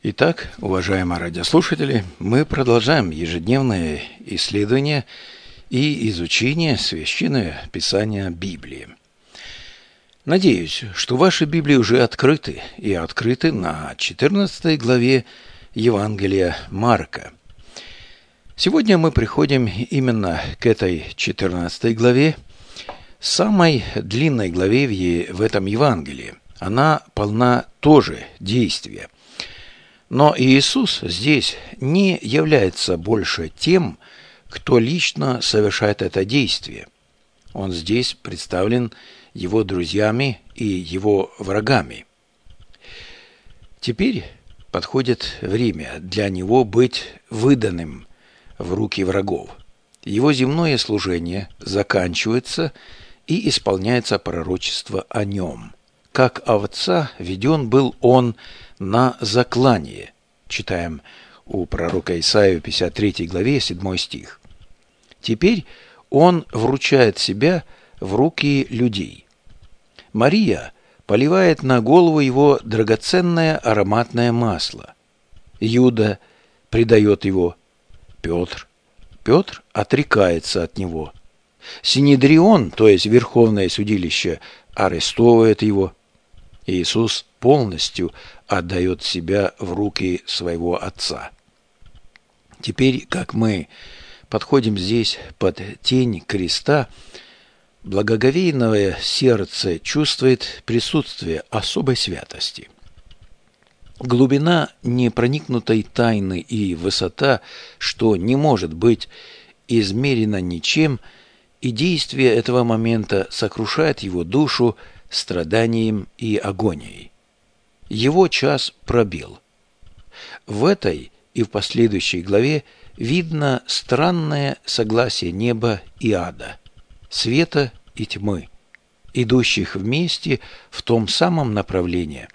Итак, уважаемые радиослушатели, мы продолжаем ежедневное исследование и изучение Священного Писания Библии. Надеюсь, что ваши Библии уже открыты и открыты на 14 главе Евангелия Марка. Сегодня мы приходим именно к этой 14 главе, самой длинной главе в этом Евангелии. Она полна тоже действия. Но Иисус здесь не является больше тем, кто лично совершает это действие. Он здесь представлен его друзьями и его врагами. Теперь подходит время для него быть выданным в руки врагов. Его земное служение заканчивается и исполняется пророчество о нем. Как овца веден был он на заклание. Читаем у пророка Исаии в 53 главе 7 стих. Теперь он вручает себя в руки людей. Мария поливает на голову его драгоценное ароматное масло. Иуда предает его. Петр отрекается от него. Синедрион, то есть Верховное судилище, арестовывает его. Иисус полностью отдает себя в руки своего Отца. Теперь, как мы подходим здесь под тень креста, благоговейное сердце чувствует присутствие особой святости. Глубина непроникнутой тайны и высота, что не может быть измерено ничем, и действие этого момента сокрушает его душу страданием и агонией. Его час пробил. В этой и в последующей главе видно странное согласие неба и ада, света и тьмы, идущих вместе в том самом направлении.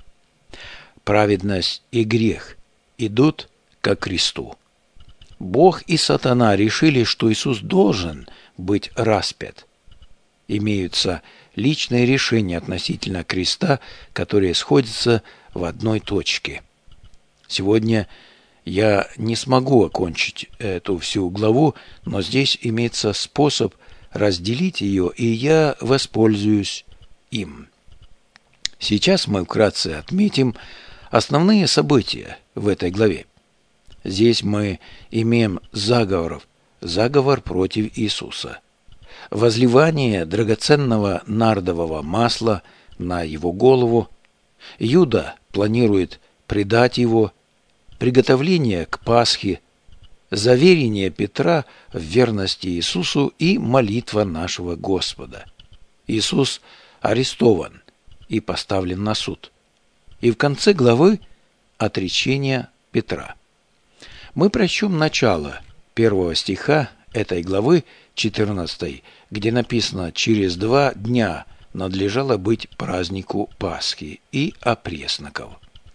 Праведность и грех идут ко кресту. Бог и сатана решили, что Иисус должен быть распят. Имеются личные решения относительно креста, которые сходятся в одной точке. Сегодня я не смогу окончить эту всю главу, но здесь имеется способ разделить ее, и я воспользуюсь им. Сейчас мы вкратце отметим основные события в этой главе. Здесь мы имеем заговор против Иисуса. Возливание драгоценного нардового масла на его голову, Иуда планирует предать его, приготовление к Пасхе, заверение Петра в верности Иисусу и молитва нашего Господа. Иисус арестован и поставлен на суд. И в конце главы отречение Петра. Мы прочтем начало 1 стиха этой главы 14, где написано: «Через 2 дня надлежало быть празднику Пасхи и опресноков».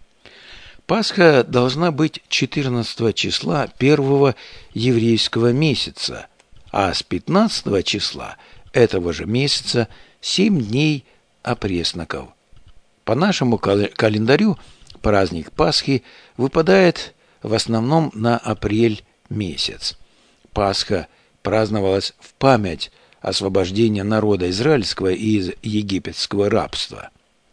Пасха должна быть 14 числа первого еврейского месяца, а с 15 числа этого же месяца 7 дней опресноков. По нашему календарю праздник Пасхи выпадает в основном на апрель месяц. Пасха праздновалась в память освобождения народа израильского из египетского рабства.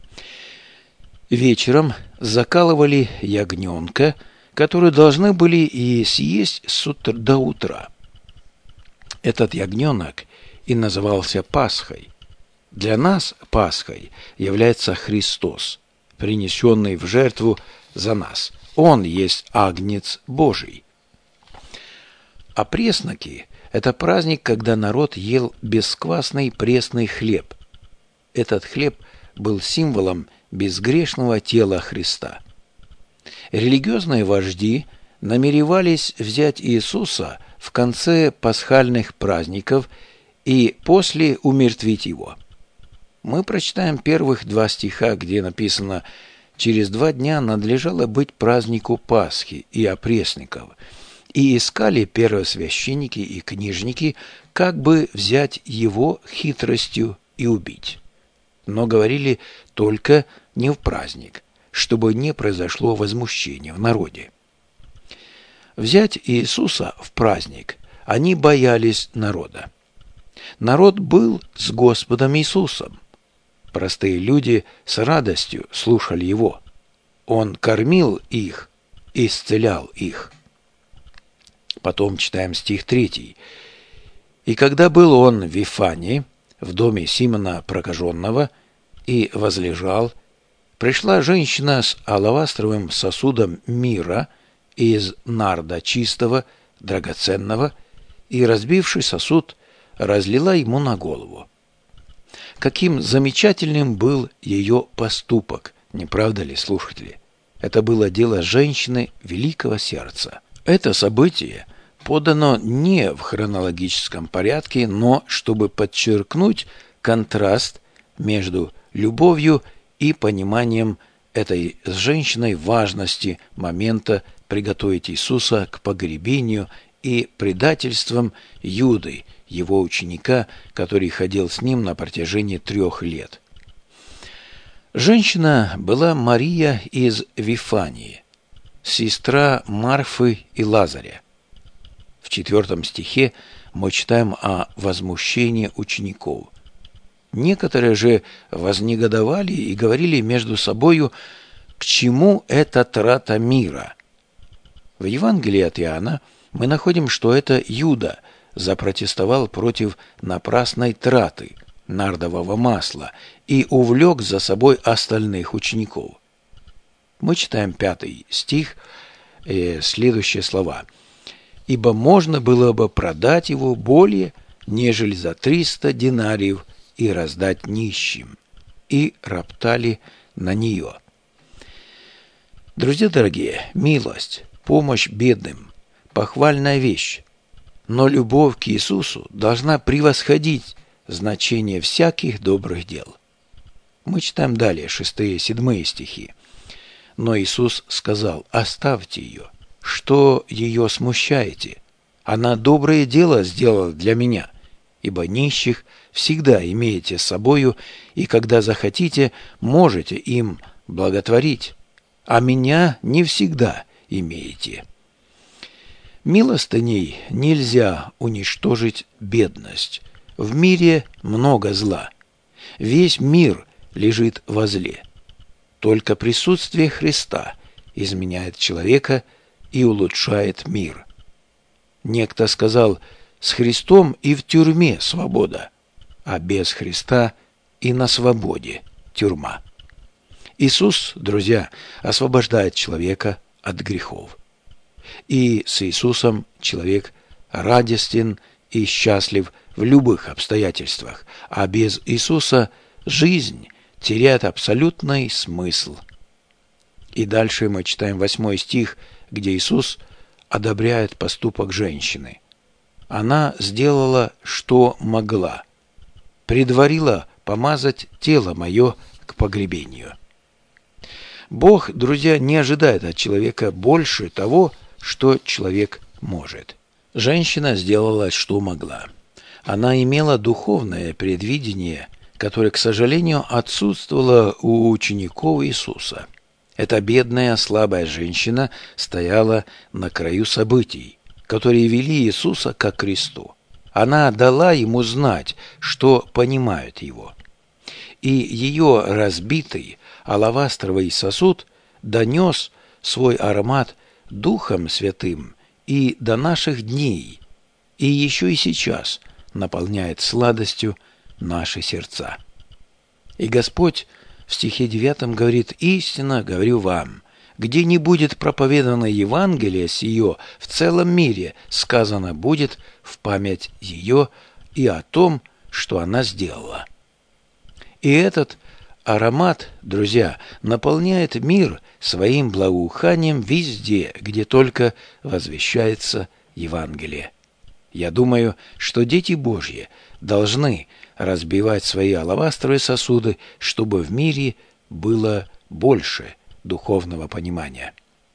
Вечером закалывали ягненка, который должны были и съесть до утра. Этот ягненок и назывался Пасхой. Для нас Пасхой является Христос, принесенный в жертву за нас. Он есть Агнец Божий. Опресноки – это праздник, когда народ ел бесквасный пресный хлеб. Этот хлеб был символом безгрешного тела Христа. Религиозные вожди намеревались взять Иисуса в конце пасхальных праздников и после умертвить его. Мы прочитаем первых 2 стиха, где написано: «Через 2 дня надлежало быть празднику Пасхи и опресноков, и искали первосвященники и книжники, как бы взять его хитростью и убить. Но говорили только не в праздник, чтобы не произошло возмущение в народе. Взять Иисуса в праздник они боялись народа. Народ был с Господом Иисусом. Простые люди с радостью слушали Его. Он кормил их, исцелял их. Потом читаем стих 3. «И когда был он в Вифании, в доме Симона Прокаженного, и возлежал, пришла женщина с алавастровым сосудом мира из нарда чистого, драгоценного, и, разбивший сосуд, разлила ему на голову». Каким замечательным был ее поступок, не правда ли, слушатели? Это было дело женщины великого сердца. Это событие подано не в хронологическом порядке, но чтобы подчеркнуть контраст между любовью и пониманием этой с женщиной важности момента приготовить Иисуса к погребению и предательством Юды, его ученика, который ходил с ним на протяжении 3 лет. Женщина была Мария из Вифании, сестра Марфы и Лазаря. В 4 стихе мы читаем о возмущении учеников. Некоторые же вознегодовали и говорили между собою, к чему эта трата мира. В Евангелии от Иоанна мы находим, что это Юда запротестовал против напрасной траты нардового масла и увлек за собой остальных учеников. Мы читаем 5 стих, следующие слова. «Ибо можно было бы продать его более, нежели за 300 динариев и раздать нищим». И роптали на нее. Друзья дорогие, милость, помощь бедным – похвальная вещь. Но любовь к Иисусу должна превосходить значение всяких добрых дел. Мы читаем далее 6-7 стихи. «Но Иисус сказал: оставьте ее, что ее смущаете? Она доброе дело сделала для меня, ибо нищих всегда имеете с собою, и когда захотите, можете им благотворить, а меня не всегда имеете». Милостыней нельзя уничтожить бедность. В мире много зла. Весь мир лежит во зле. Только присутствие Христа изменяет человека и улучшает мир. Некто сказал: с Христом и в тюрьме свобода, а без Христа и на свободе тюрьма. Иисус, друзья, освобождает человека от грехов. И с Иисусом человек радостен и счастлив в любых обстоятельствах, а без Иисуса жизнь теряет абсолютный смысл. И дальше мы читаем 8 стих, где Иисус одобряет поступок женщины. Она сделала, что могла, предварила помазать тело мое к погребению. Бог, друзья, не ожидает от человека больше того, что человек может. Женщина сделала, что могла. Она имела духовное предвидение, которое, к сожалению, отсутствовало у учеников Иисуса. Эта бедная, слабая женщина стояла на краю событий, которые вели Иисуса ко кресту. Она дала ему знать, что понимают его. И ее разбитый алавастровый сосуд донес свой аромат Духом Святым и до наших дней, и еще и сейчас наполняет сладостью наши сердца. И Господь в стихе 9 говорит: «Истинно говорю вам, где не будет проповедано Евангелие сие в целом мире, сказано будет в память ее и о том, что она сделала». И этот аромат, друзья, наполняет мир своим благоуханием везде, где только возвещается Евангелие. Я думаю, что дети Божьи должны разбивать свои алавастровые сосуды, чтобы в мире было больше духовного понимания.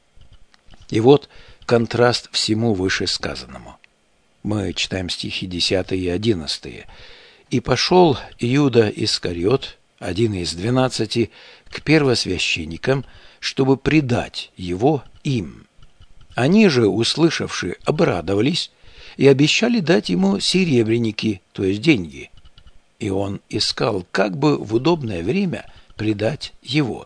И вот контраст всему вышесказанному. Мы читаем стихи 10 и 11. «И пошел Иуда Искариот, один из 12, к первосвященникам, чтобы предать его им. Они же, услышавши, обрадовались и обещали дать ему серебряники, то есть деньги. И он искал, как бы в удобное время предать его.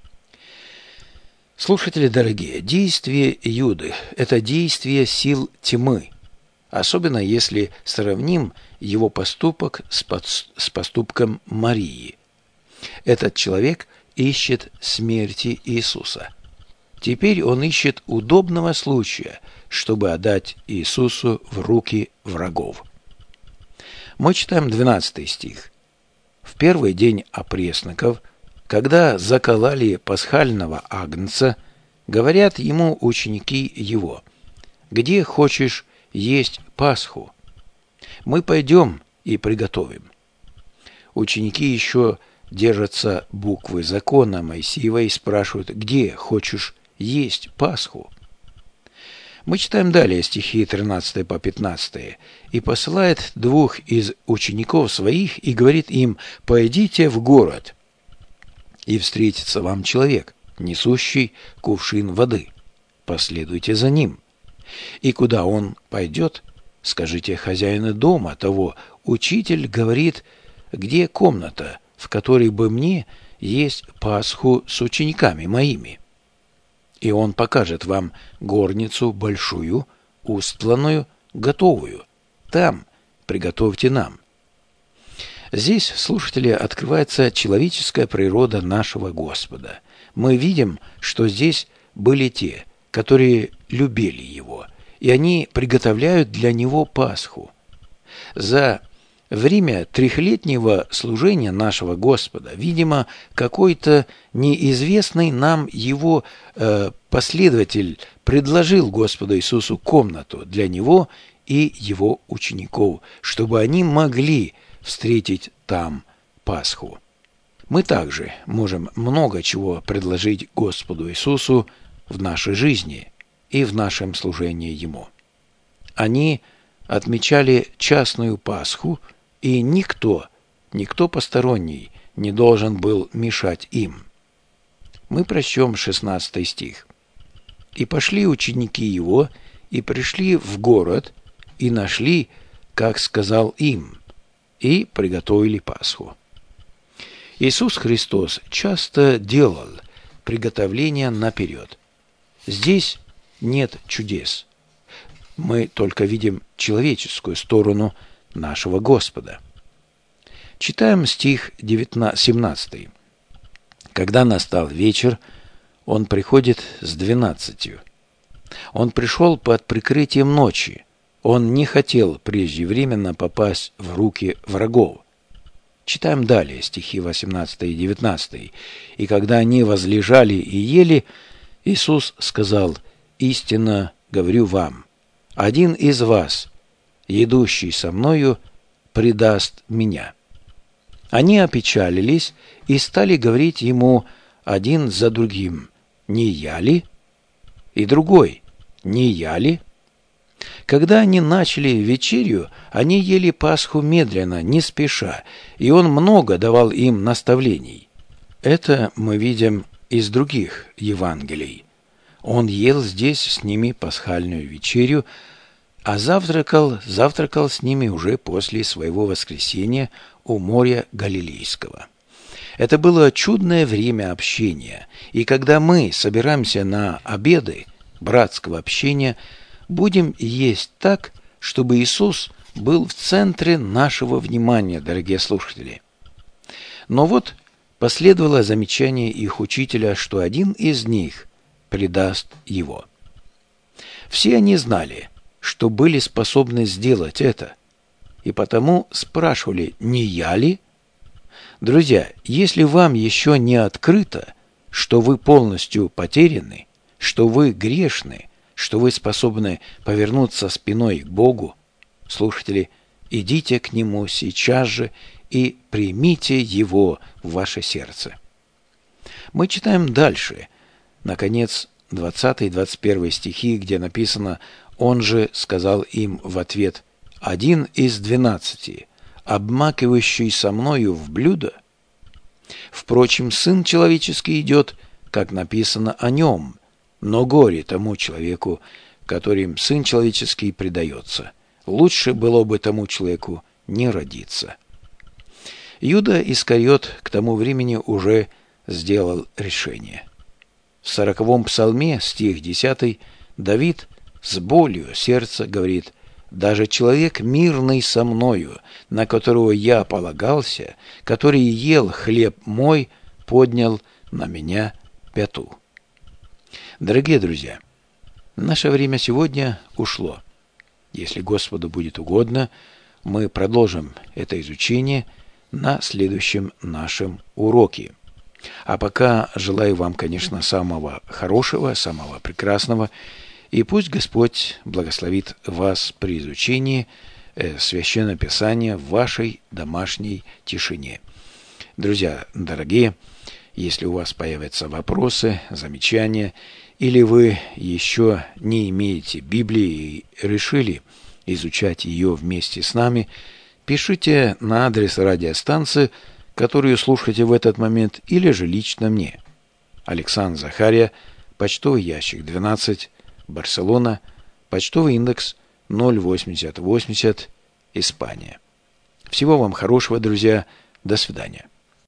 Слушатели дорогие, действие Юды – это действие сил тьмы, особенно если сравним его поступок с поступком Марии. Этот человек ищет смерти Иисуса. Теперь он ищет удобного случая, чтобы отдать Иисусу в руки врагов. Мы читаем 12 стих. «В первый день опресноков, когда закололи пасхального агнца, говорят ему ученики его: где хочешь есть Пасху? Мы пойдем и приготовим». Ученики еще держатся буквы закона Моисеева и спрашивают: где хочешь есть Пасху? Мы читаем далее стихи 13 по 15. «И посылает двух из учеников своих и говорит им: пойдите в город, и встретится вам человек, несущий кувшин воды. Последуйте за ним. И куда он пойдет, скажите хозяину дома того: учитель говорит, где комната, в которой бы мне есть Пасху с учениками моими. И он покажет вам горницу большую, устланную, готовую. Там приготовьте нам». Здесь, слушатели, открывается человеческая природа нашего Господа. Мы видим, что здесь были те, которые любили Его, и они приготовляют для Него Пасху. За время трехлетнего служения нашего Господа, видимо, какой-то неизвестный нам Его последователь предложил Господу Иисусу комнату для Него и Его учеников, чтобы они могли встретить там Пасху. Мы также можем много чего предложить Господу Иисусу в нашей жизни и в нашем служении Ему. Они отмечали частную Пасху, и никто посторонний не должен был мешать им. Мы прочтем 16 стих. «И пошли ученики Его, и пришли в город, и нашли, как сказал им, и приготовили Пасху». Иисус Христос часто делал приготовления наперед. Здесь нет чудес. Мы только видим человеческую сторону нашего Господа. Читаем стих 17. «Когда настал вечер, он приходит с 12. Он пришел под прикрытием ночи. Он не хотел преждевременно попасть в руки врагов». Читаем далее стихи 18 и 19. «И когда они возлежали и ели, Иисус сказал: истинно говорю вам, один из вас, едущий со мною, предаст меня». Они опечалились и стали говорить ему один за другим: «Не я ли?» И другой: «Не я ли?» Когда они начали вечерю, они ели Пасху медленно, не спеша, и он много давал им наставлений. Это мы видим из других Евангелий. Он ел здесь с ними пасхальную вечерю, а завтракал с ними уже после своего воскресения у моря Галилейского. Это было чудное время общения, и когда мы собираемся на обеды братского общения, будем есть так, чтобы Иисус был в центре нашего внимания, дорогие слушатели. Но вот последовало замечание их учителя, что один из них предаст его. Все они знали, что были способны сделать это, и потому спрашивали: «Не я ли?» Друзья, если вам еще не открыто, что вы полностью потеряны, что вы грешны, что вы способны повернуться спиной к Богу, слушатели, идите к Нему сейчас же и примите Его в ваше сердце. Мы читаем дальше, наконец, 20-21 стихи, где написано: «Он же сказал им в ответ: один из 12, обмакивающий со мною в блюдо». Впрочем, Сын Человеческий идет, как написано о нем, но горе тому человеку, которым Сын Человеческий предается. Лучше было бы тому человеку не родиться». Иуда Искариот к тому времени уже сделал решение. В 40-м псалме, стих 10, Давид с болью сердца говорит: «Даже человек мирный со мною, на которого я полагался, который ел хлеб мой, поднял на меня пяту». Дорогие друзья, наше время сегодня ушло. Если Господу будет угодно, мы продолжим это изучение на следующем нашем уроке. А пока желаю вам, конечно, самого хорошего, самого прекрасного, и пусть Господь благословит вас при изучении Священного Писания в вашей домашней тишине. Друзья дорогие, если у вас появятся вопросы, замечания, или вы еще не имеете Библии и решили изучать ее вместе с нами, пишите на адрес радиостанции, которую слушаете в этот момент, или же лично мне. Александр Захария, почтовый ящик 12, Барселона, почтовый индекс 08080, Испания. Всего вам хорошего, друзья. До свидания.